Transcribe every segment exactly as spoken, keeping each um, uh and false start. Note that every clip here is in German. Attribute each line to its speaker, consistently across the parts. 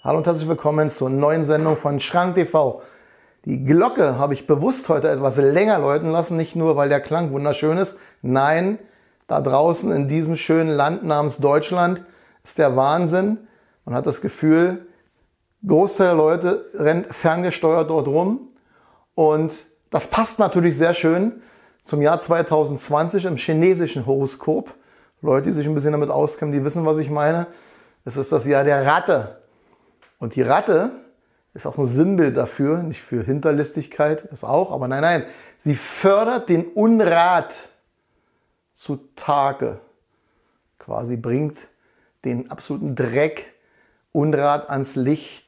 Speaker 1: Hallo und herzlich willkommen zur neuen Sendung von Schrank T V. Die Glocke habe ich bewusst heute etwas länger läuten lassen, nicht nur, weil der Klang wunderschön ist. Nein, da draußen in diesem schönen Land namens Deutschland ist der Wahnsinn. Man hat das Gefühl, Großteil der Leute rennt ferngesteuert dort rum. Und das passt natürlich sehr schön zum Jahr zweitausendzwanzig im chinesischen Horoskop. Leute, die sich ein bisschen damit auskennen, die wissen, was ich meine. Es ist das Jahr der Ratte. Und die Ratte ist auch ein Sinnbild dafür, nicht für Hinterlistigkeit, das auch, aber nein, nein. Sie fördert den Unrat zutage. Quasi bringt den absoluten Dreck, Unrat ans Licht.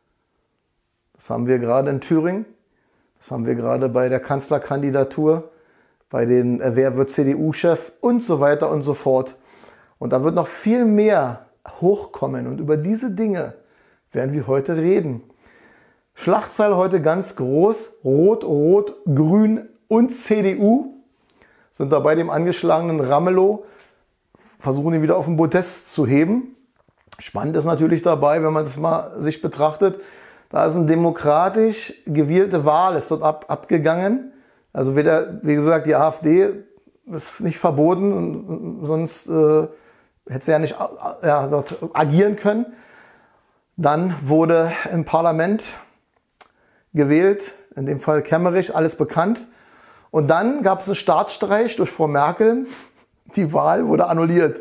Speaker 1: Das haben wir gerade in Thüringen. Das haben wir gerade bei der Kanzlerkandidatur, bei den äh, Wer wird C D U-Chef und so weiter und so fort. Und da wird noch viel mehr hochkommen. Und über diese Dinge werden wir heute reden. Schlagzeile heute ganz groß. Rot, Rot, Grün und C D U sind dabei, dem angeschlagenen Ramelow, versuchen ihn wieder auf den Podest zu heben. Spannend ist natürlich dabei, wenn man das mal sich betrachtet, da ist eine demokratisch gewählte Wahl, ist dort ab, abgegangen. Also weder, wie gesagt, die AfD ist nicht verboten, sonst äh, hätte sie ja nicht ja, dort agieren können. Dann wurde im Parlament gewählt, in dem Fall Kemmerich, alles bekannt. Und dann gab es einen Staatsstreich durch Frau Merkel. Die Wahl wurde annulliert.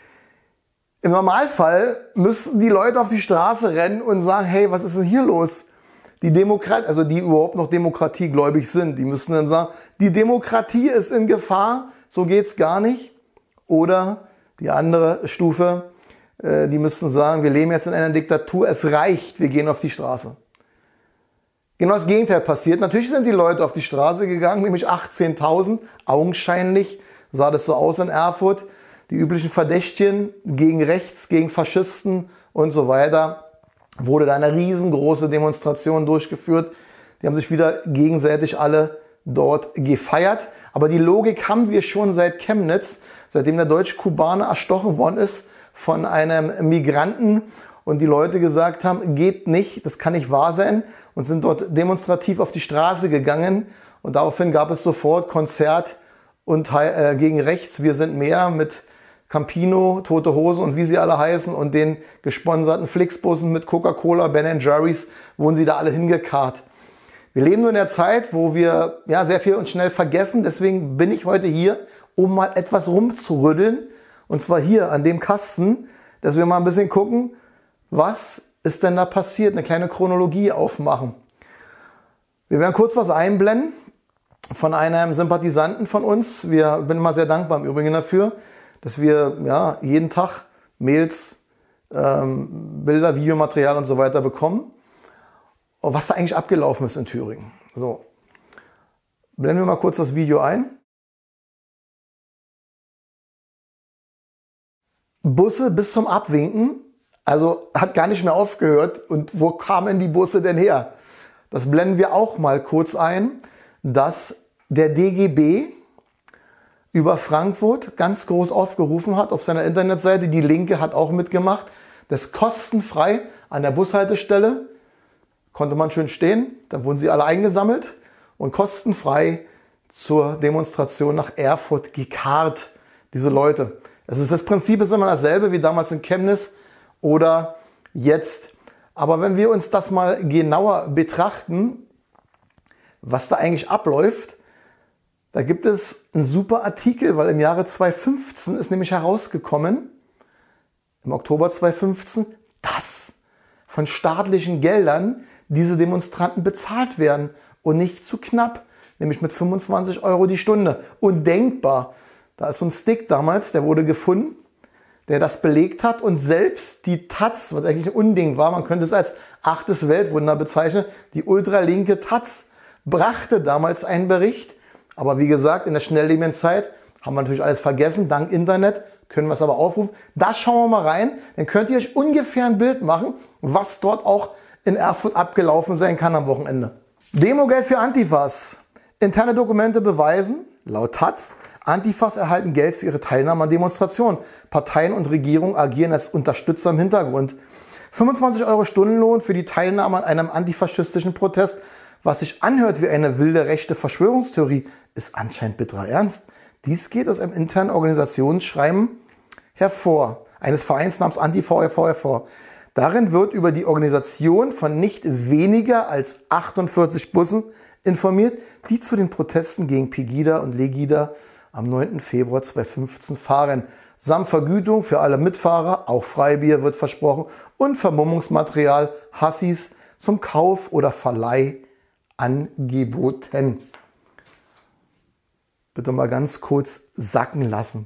Speaker 1: Im Normalfall müssten die Leute auf die Straße rennen und sagen, hey, was ist denn hier los? Die Demokratie, also die überhaupt noch demokratiegläubig sind, die müssen dann sagen, die Demokratie ist in Gefahr, so geht's gar nicht. Oder die andere Stufe, die müssten sagen, wir leben jetzt in einer Diktatur, es reicht, wir gehen auf die Straße. Genau das Gegenteil passiert. Natürlich sind die Leute auf die Straße gegangen, nämlich achtzehntausend, augenscheinlich sah das so aus in Erfurt. Die üblichen Verdächtigen gegen Rechts, gegen Faschisten und so weiter, wurde da eine riesengroße Demonstration durchgeführt. Die haben sich wieder gegenseitig alle dort gefeiert. Aber die Logik haben wir schon seit Chemnitz, seitdem der Deutsch-Kubaner erstochen worden ist von einem Migranten und die Leute gesagt haben, geht nicht, das kann nicht wahr sein, und sind dort demonstrativ auf die Straße gegangen. Und daraufhin gab es sofort Konzert und äh, gegen rechts, wir sind mehr, mit Campino, Tote Hose und wie sie alle heißen und den gesponserten Flixbussen mit Coca-Cola, Ben and Jerry's, wurden sie da alle hingekarrt. Wir leben nur in der Zeit, wo wir ja sehr viel und schnell vergessen. Deswegen bin ich heute hier, um mal etwas rumzurütteln. Und zwar hier an dem Kasten, dass wir mal ein bisschen gucken, was ist denn da passiert, eine kleine Chronologie aufmachen. Wir werden kurz was einblenden von einem Sympathisanten von uns. Wir bin immer sehr dankbar im Übrigen dafür, dass wir ja jeden Tag Mails, ähm, Bilder, Videomaterial und so weiter bekommen. Und was da eigentlich abgelaufen ist in Thüringen. So, blenden wir mal kurz das Video ein. Busse bis zum Abwinken, also hat gar nicht mehr aufgehört. Und wo kamen die Busse denn her? Das blenden wir auch mal kurz ein, dass der D G B über Frankfurt ganz groß aufgerufen hat auf seiner Internetseite. Die Linke hat auch mitgemacht, das kostenfrei an der Bushaltestelle konnte man schön stehen. Dann wurden sie alle eingesammelt und kostenfrei zur Demonstration nach Erfurt gekarrt, diese Leute. Das ist das Prinzip ist immer dasselbe wie damals in Chemnitz oder jetzt. Aber wenn wir uns das mal genauer betrachten, was da eigentlich abläuft, da gibt es einen super Artikel, weil im Jahre zweitausendfünfzehn ist nämlich herausgekommen, im Oktober zweitausendfünfzehn, dass von staatlichen Geldern diese Demonstranten bezahlt werden und nicht zu knapp, nämlich mit fünfundzwanzig Euro die Stunde. Undenkbar. Da ist so ein Stick damals, der wurde gefunden, der das belegt hat und selbst die Taz, was eigentlich ein Unding war, man könnte es als achtes Weltwunder bezeichnen, die ultralinke Taz brachte damals einen Bericht. Aber wie gesagt, in der schnelllebigen Zeit haben wir natürlich alles vergessen. Dank Internet können wir es aber aufrufen. Da schauen wir mal rein. Dann könnt ihr euch ungefähr ein Bild machen, was dort auch in Erfurt abgelaufen sein kann am Wochenende. Demogeld für Antifas. Interne Dokumente beweisen, laut Taz, Antifas erhalten Geld für ihre Teilnahme an Demonstrationen. Parteien und Regierungen agieren als Unterstützer im Hintergrund. fünfundzwanzig Euro Stundenlohn für die Teilnahme an einem antifaschistischen Protest, was sich anhört wie eine wilde rechte Verschwörungstheorie, ist anscheinend bitterer Ernst. Dies geht aus einem internen Organisationsschreiben hervor, eines Vereins namens Anti-V V hervor. Darin wird über die Organisation von nicht weniger als achtundvierzig Bussen informiert, die zu den Protesten gegen Pegida und Legida am neunten Februar zweitausendfünfzehn fahren. Samt Vergütung für alle Mitfahrer, auch Freibier wird versprochen und Vermummungsmaterial Hassis zum Kauf oder Verleih angeboten. Bitte mal ganz kurz sacken lassen.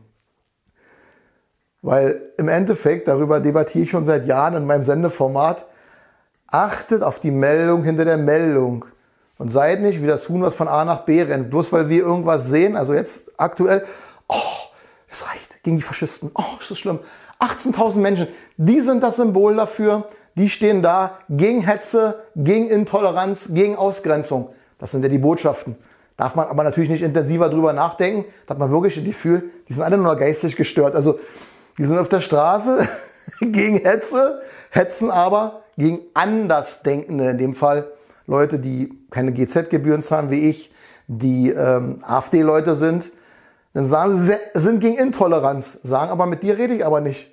Speaker 1: Weil im Endeffekt, darüber debattiere ich schon seit Jahren in meinem Sendeformat, achtet auf die Meldung hinter der Meldung und seid nicht wie das Huhn, was von A nach B rennt. Bloß weil wir irgendwas sehen, also jetzt aktuell, oh, es reicht, gegen die Faschisten, oh, ist das schlimm. achtzehntausend Menschen, die sind das Symbol dafür, die stehen da gegen Hetze, gegen Intoleranz, gegen Ausgrenzung. Das sind ja die Botschaften. Darf man aber natürlich nicht intensiver drüber nachdenken, da hat man wirklich das Gefühl, die sind alle nur geistig gestört. Also die sind auf der Straße gegen Hetze, hetzen aber gegen Andersdenkende, in dem Fall Leute, die keine G Z-Gebühren zahlen wie ich, die ähm, AfD-Leute sind. Dann sagen sie, sie sind gegen Intoleranz, sagen aber, mit dir rede ich aber nicht.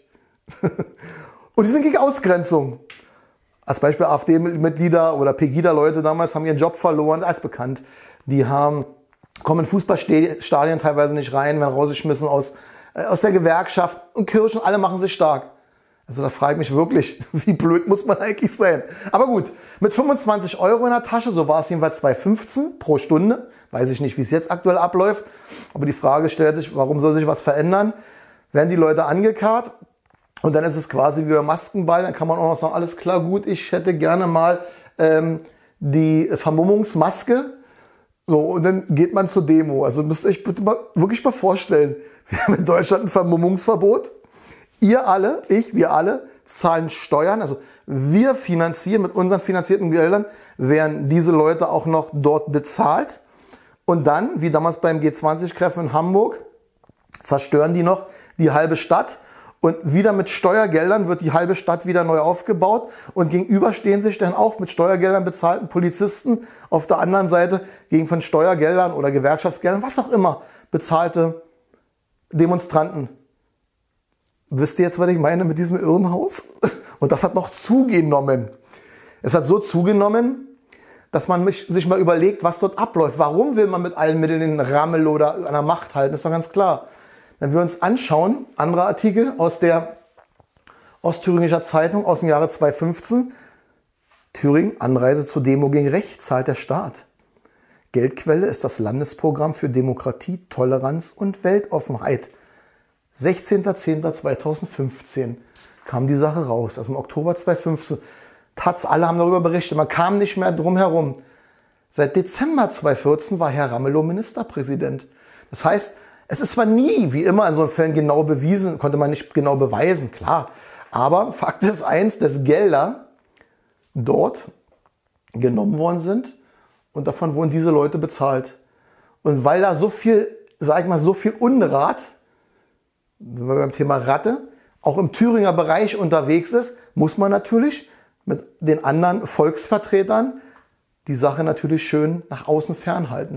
Speaker 1: Und die sind gegen Ausgrenzung. Als Beispiel AfD-Mitglieder oder Pegida-Leute damals haben ihren Job verloren, als bekannt. Die haben, kommen in Fußballstadien teilweise nicht rein, werden rausgeschmissen aus, äh, aus der Gewerkschaft und Kirchen, alle machen sich stark. Also da frage ich mich wirklich, wie blöd muss man eigentlich sein. Aber gut, mit fünfundzwanzig Euro in der Tasche, so war es jedenfalls zweitausendfünfzehn pro Stunde. Weiß ich nicht, wie es jetzt aktuell abläuft. Aber die Frage stellt sich, warum soll sich was verändern? Werden die Leute angekarrt und dann ist es quasi wie beim Maskenball. Dann kann man auch noch sagen, alles klar, gut, ich hätte gerne mal ähm, die Vermummungsmaske. So, und dann geht man zur Demo. Also müsst ihr euch bitte mal wirklich mal vorstellen, wir haben in Deutschland ein Vermummungsverbot. Ihr alle, ich, wir alle zahlen Steuern, also wir finanzieren mit unseren finanzierten Geldern, werden diese Leute auch noch dort bezahlt. Und dann, wie damals beim G zwanzig-Treffen in Hamburg, zerstören die noch die halbe Stadt. Und wieder mit Steuergeldern wird die halbe Stadt wieder neu aufgebaut. Und gegenüber stehen sich dann auch mit Steuergeldern bezahlten Polizisten auf der anderen Seite gegen von Steuergeldern oder Gewerkschaftsgeldern, was auch immer, bezahlte Demonstranten. Wisst ihr jetzt, was ich meine mit diesem Irrenhaus? Und das hat noch zugenommen. Es hat so zugenommen, dass man sich mal überlegt, was dort abläuft. Warum will man mit allen Mitteln den Rammel oder an der Macht halten? Das ist doch ganz klar. Wenn wir uns anschauen, andere Artikel aus der Ostthüringischer Zeitung aus dem Jahre zweitausendfünfzehn. Thüringen, Anreise zur Demo gegen Rechts, zahlt der Staat. Geldquelle ist das Landesprogramm für Demokratie, Toleranz und Weltoffenheit. sechzehnter zehnter zweitausendfünfzehn kam die Sache raus, also im Oktober zweitausendfünfzehn. Taz, alle haben darüber berichtet, man kam nicht mehr drum herum. Seit Dezember zweitausendvierzehn war Herr Ramelow Ministerpräsident. Das heißt, es ist zwar nie, wie immer in so Fällen, genau bewiesen, konnte man nicht genau beweisen, klar. Aber Fakt ist eins, dass Gelder dort genommen worden sind und davon wurden diese Leute bezahlt. Und weil da so viel, sag ich mal, so viel Unrat, wenn man beim Thema Ratte, auch im Thüringer Bereich unterwegs ist, muss man natürlich mit den anderen Volksvertretern die Sache natürlich schön nach außen fernhalten.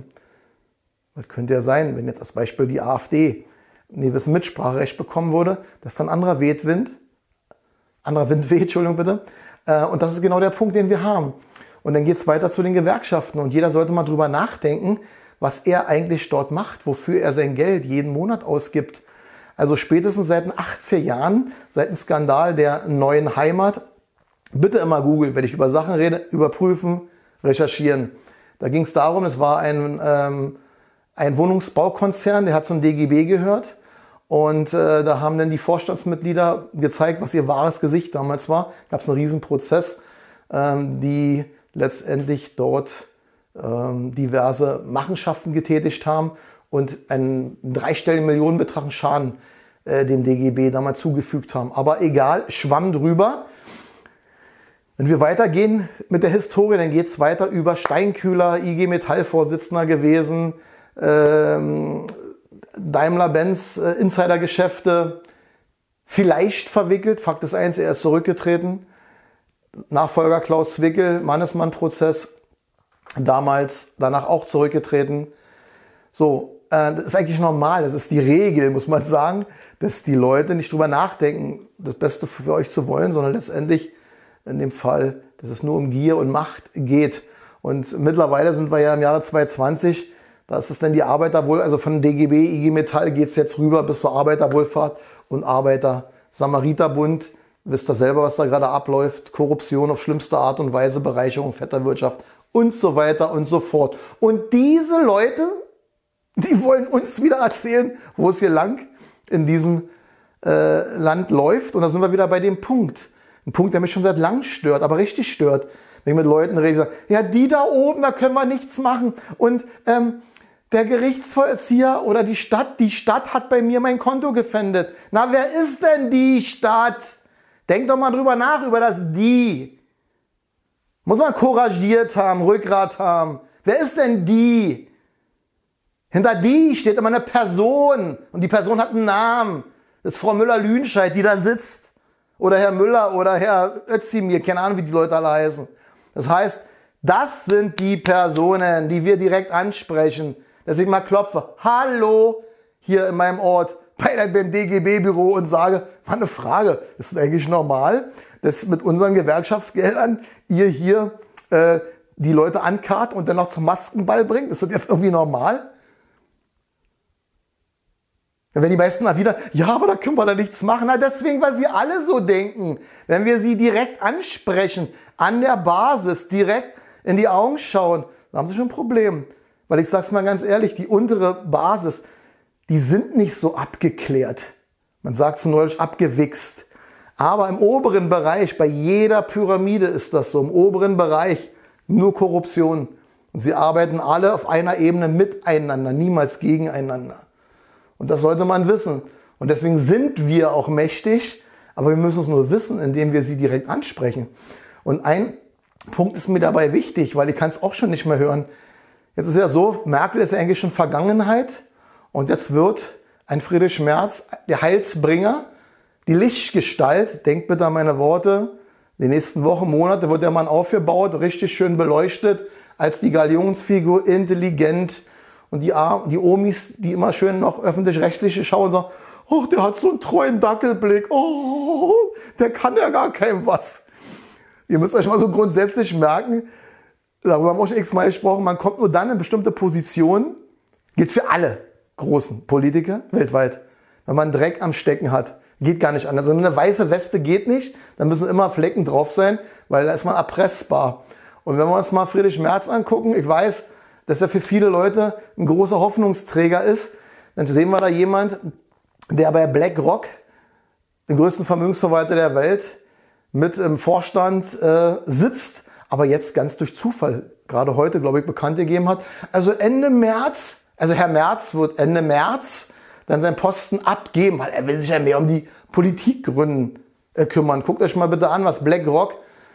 Speaker 1: Das könnte ja sein, wenn jetzt als Beispiel die AfD ein gewisses Mitspracherecht bekommen würde, dass dann anderer Wehtwind, anderer Wind weht, Entschuldigung bitte. Und das ist genau der Punkt, den wir haben. Und dann geht es weiter zu den Gewerkschaften und jeder sollte mal drüber nachdenken, was er eigentlich dort macht, wofür er sein Geld jeden Monat ausgibt. Also spätestens seit den achtziger Jahren, seit dem Skandal der neuen Heimat, bitte immer googeln, wenn ich über Sachen rede, überprüfen, recherchieren. Da ging es darum, es war ein, ähm, ein Wohnungsbaukonzern, der hat zum D G B gehört. Und äh, da haben dann die Vorstandsmitglieder gezeigt, was ihr wahres Gesicht damals war. Da gab es einen riesen Prozess, ähm, die letztendlich dort ähm, diverse Machenschaften getätigt haben und einen dreistelligen Millionenbetrag an Schaden äh, dem D G B damals zugefügt haben. Aber egal, schwamm drüber. Wenn wir weitergehen mit der Historie, dann geht es weiter über Steinkühler, I G Metall-Vorsitzender gewesen, ähm, Daimler-Benz äh, Insidergeschäfte, vielleicht verwickelt. Fakt ist eins, er ist zurückgetreten. Nachfolger Klaus Zwickel, Mannesmann-Prozess, damals danach auch zurückgetreten. So, äh, das ist eigentlich normal, das ist die Regel, muss man sagen, dass die Leute nicht drüber nachdenken, das Beste für euch zu wollen, sondern letztendlich in dem Fall, dass es nur um Gier und Macht geht. Und mittlerweile sind wir ja im Jahre zweitausendzwanzig, da ist es dann die Arbeiterwohl, also von D G B, I G Metall geht es jetzt rüber bis zur Arbeiterwohlfahrt und Arbeiter-Samariter-Bund. Wisst ihr selber, was da gerade abläuft? Korruption auf schlimmste Art und Weise, Bereicherung Vetternwirtschaft und so weiter und so fort. Und diese Leute, die wollen uns wieder erzählen, wo es hier lang in diesem äh, Land läuft. Und da sind wir wieder bei dem Punkt. Ein Punkt, der mich schon seit langem stört, aber richtig stört. Wenn ich mit Leuten rede, sagen, ja, die da oben, da können wir nichts machen. Und ähm, der Gerichtsvollzieher oder die Stadt, die Stadt hat bei mir mein Konto gefändet. Na, wer ist denn die Stadt? Denkt doch mal drüber nach, über das Die. Muss man couragiert haben, Rückgrat haben. Wer ist denn die? Hinter die steht immer eine Person. Und die Person hat einen Namen. Das ist Frau Müller-Lüdenscheid, die da sitzt. Oder Herr Müller oder Herr Özdemir, keine Ahnung, wie die Leute alle heißen. Das heißt, das sind die Personen, die wir direkt ansprechen. Dass ich mal klopfe, hallo, hier in meinem Ort, bei dem D G B-Büro und sage, mal eine Frage, ist das eigentlich normal, dass mit unseren Gewerkschaftsgeldern ihr hier äh, die Leute ankarrt und dann noch zum Maskenball bringt? Ist das jetzt irgendwie normal? Wenn die meisten mal wieder, ja, aber da können wir da nichts machen. Na, deswegen, weil sie alle so denken. Wenn wir sie direkt ansprechen, an der Basis, direkt in die Augen schauen, dann haben sie schon ein Problem. Weil ich sag's mal ganz ehrlich, die untere Basis, die sind nicht so abgeklärt. Man sagt zu neulich abgewichst. Aber im oberen Bereich, bei jeder Pyramide ist das so, im oberen Bereich nur Korruption. Und sie arbeiten alle auf einer Ebene miteinander, niemals gegeneinander. Und das sollte man wissen. Und deswegen sind wir auch mächtig, aber wir müssen es nur wissen, indem wir sie direkt ansprechen. Und ein Punkt ist mir dabei wichtig, weil ich kann es auch schon nicht mehr hören. Jetzt ist ja so, Merkel ist ja eigentlich schon Vergangenheit und jetzt wird ein Friedrich Merz, der Heilsbringer, die Lichtgestalt, denkt bitte an meine Worte, die nächsten Wochen, Monate wird der Mann aufgebaut, richtig schön beleuchtet, als die Galionsfigur, intelligent. Und die, die Omis, die immer schön noch öffentlich-rechtliche schauen, sagen, oh, der hat so einen treuen Dackelblick, oh, der kann ja gar keinem was. Ihr müsst euch mal so grundsätzlich merken, darüber haben wir auch schon x-mal gesprochen, man kommt nur dann in bestimmte Positionen, gilt für alle großen Politiker weltweit, wenn man Dreck am Stecken hat. Geht gar nicht anders. Also eine weiße Weste geht nicht, da müssen immer Flecken drauf sein, weil da ist man erpressbar. Und wenn wir uns mal Friedrich Merz angucken, ich weiß, dass er für viele Leute ein großer Hoffnungsträger ist, dann sehen wir da jemand, der bei BlackRock, dem größten Vermögensverwalter der Welt, mit im Vorstand äh, sitzt, aber jetzt ganz durch Zufall, gerade heute, glaube ich, bekannt gegeben hat. Also Ende März, also Herr Merz wird Ende März dann seinen Posten abgeben, weil er will sich ja mehr um die Politikgründen äh, kümmern. Guckt euch mal bitte an, was BlackRock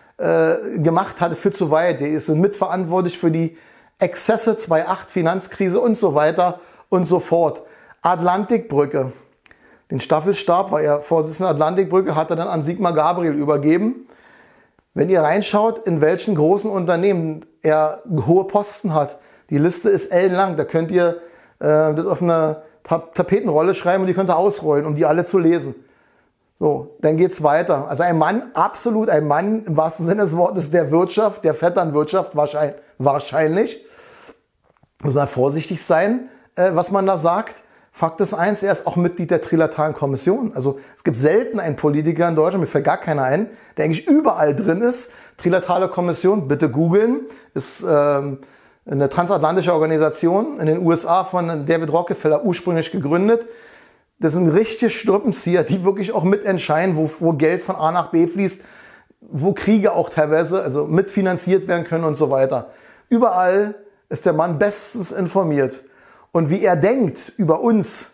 Speaker 1: äh, gemacht hat für zu weit. Die ist mitverantwortlich für die Exzesse zweitausendacht, Finanzkrise und so weiter und so fort. Atlantikbrücke. Den Staffelstab, war er Vorsitzender der Atlantikbrücke, hat er dann an Sigmar Gabriel übergeben. Wenn ihr reinschaut, in welchen großen Unternehmen er hohe Posten hat, die Liste ist ellenlang. Da könnt ihr äh, das auf eine Tapetenrolle schreiben und die könnt ihr ausrollen, um die alle zu lesen. So, dann geht's weiter. Also ein Mann, absolut ein Mann im wahrsten Sinne des Wortes der Wirtschaft, der Vetternwirtschaft wahrscheinlich. wahrscheinlich. Muss man vorsichtig sein, äh, was man da sagt. Fakt ist eins, er ist auch Mitglied der Trilateralen Kommission. Also es gibt selten einen Politiker in Deutschland, mir fällt gar keiner ein, der eigentlich überall drin ist. Trilaterale Kommission, bitte googeln, ist ähm, eine transatlantische Organisation in den U S A von David Rockefeller ursprünglich gegründet. Das sind richtige Strippenzieher, die wirklich auch mitentscheiden, wo, wo Geld von A nach B fließt, wo Kriege auch teilweise also mitfinanziert werden können und so weiter. Überall ist der Mann bestens informiert. Und wie er denkt über uns,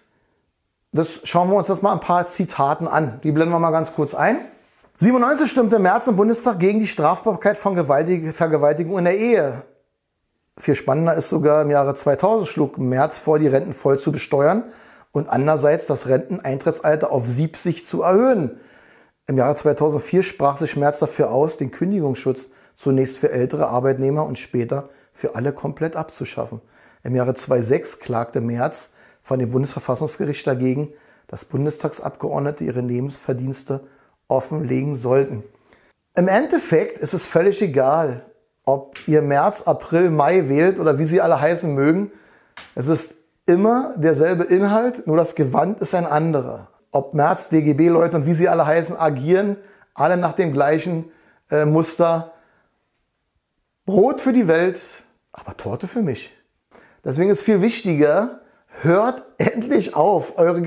Speaker 1: das schauen wir uns das mal ein paar Zitaten an. Die blenden wir mal ganz kurz ein. siebenundneunzig stimmte Merz im Bundestag gegen die Strafbarkeit von Vergewaltigung in der Ehe. Viel spannender ist sogar, im Jahre zweitausend schlug Merz vor, die Renten voll zu besteuern und andererseits das Renteneintrittsalter auf siebzig zu erhöhen. Im Jahre zweitausendvier sprach sich Merz dafür aus, den Kündigungsschutz zunächst für ältere Arbeitnehmer und später für alle komplett abzuschaffen. Im Jahre zweitausendsechs klagte Merz vor dem Bundesverfassungsgericht dagegen, dass Bundestagsabgeordnete ihre Lebensverdienste offenlegen sollten. Im Endeffekt ist es völlig egal, ob ihr März, April, Mai wählt oder wie sie alle heißen mögen. Es ist immer derselbe Inhalt, nur das Gewand ist ein anderer. Ob Merz, D G B-Leute und wie sie alle heißen, agieren alle nach dem gleichen äh, Muster. Brot für die Welt, aber Torte für mich. Deswegen ist viel wichtiger, hört endlich auf, eure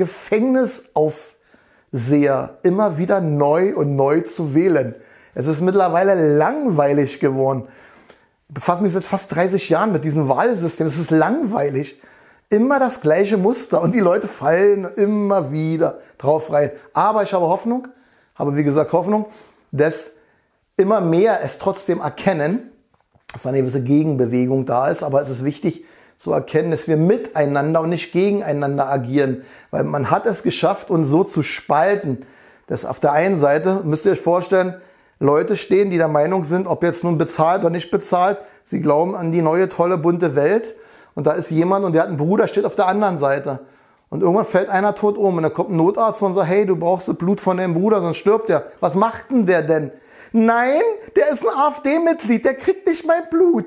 Speaker 1: Gefängnisaufseher immer wieder neu und neu zu wählen. Es ist mittlerweile langweilig geworden. Ich befasse mich seit fast dreißig Jahren mit diesem Wahlsystem. Es ist langweilig. Immer das gleiche Muster und die Leute fallen immer wieder drauf rein. Aber ich habe Hoffnung, habe wie gesagt Hoffnung, dass immer mehr es trotzdem erkennen, dass eine gewisse Gegenbewegung da ist. Aber es ist wichtig zu erkennen, dass wir miteinander und nicht gegeneinander agieren. Weil man hat es geschafft, uns so zu spalten, dass auf der einen Seite, müsst ihr euch vorstellen, Leute stehen, die der Meinung sind, ob jetzt nun bezahlt oder nicht bezahlt, sie glauben an die neue, tolle, bunte Welt. Und da ist jemand und der hat einen Bruder, steht auf der anderen Seite. Und irgendwann fällt einer tot um und dann kommt ein Notarzt und sagt, hey, du brauchst das Blut von deinem Bruder, sonst stirbt der. Was macht denn der denn? Nein, der ist ein AfD-Mitglied, der kriegt nicht mein Blut.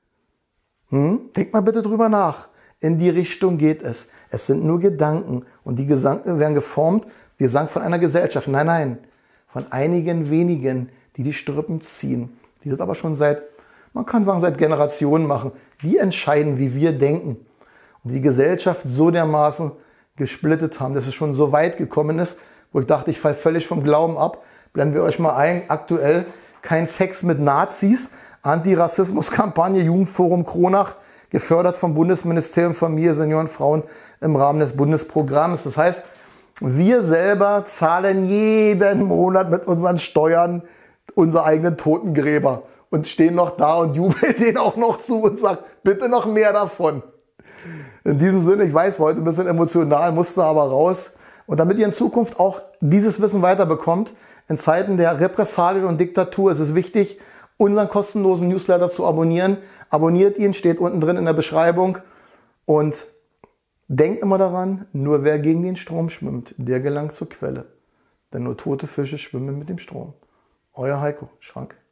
Speaker 1: Hm? Denkt mal bitte drüber nach. In die Richtung geht es. Es sind nur Gedanken und die Gedanken werden geformt, wir sagen von einer Gesellschaft. Nein, nein, von einigen wenigen, die die Strippen ziehen. Die das aber schon seit, man kann sagen, seit Generationen machen. Die entscheiden, wie wir denken. Und die Gesellschaft so dermaßen gesplittet haben, dass es schon so weit gekommen ist, wo ich dachte, ich falle völlig vom Glauben ab. Blenden wir euch mal ein, aktuell kein Sex mit Nazis, Antirassismus-Kampagne, Jugendforum Kronach, gefördert vom Bundesministerium Familie, Senioren, Frauen im Rahmen des Bundesprogramms. Das heißt, wir selber zahlen jeden Monat mit unseren Steuern unsere eigenen Totengräber und stehen noch da und jubeln denen auch noch zu und sagen, bitte noch mehr davon. In diesem Sinne, ich weiß, war heute ein bisschen emotional, musste aber raus. Und damit ihr in Zukunft auch dieses Wissen weiterbekommt, in Zeiten der Repressalien und Diktatur ist es wichtig, unseren kostenlosen Newsletter zu abonnieren. Abonniert ihn, steht unten drin in der Beschreibung. Und denkt immer daran, nur wer gegen den Strom schwimmt, der gelangt zur Quelle. Denn nur tote Fische schwimmen mit dem Strom. Euer Heiko Schrank.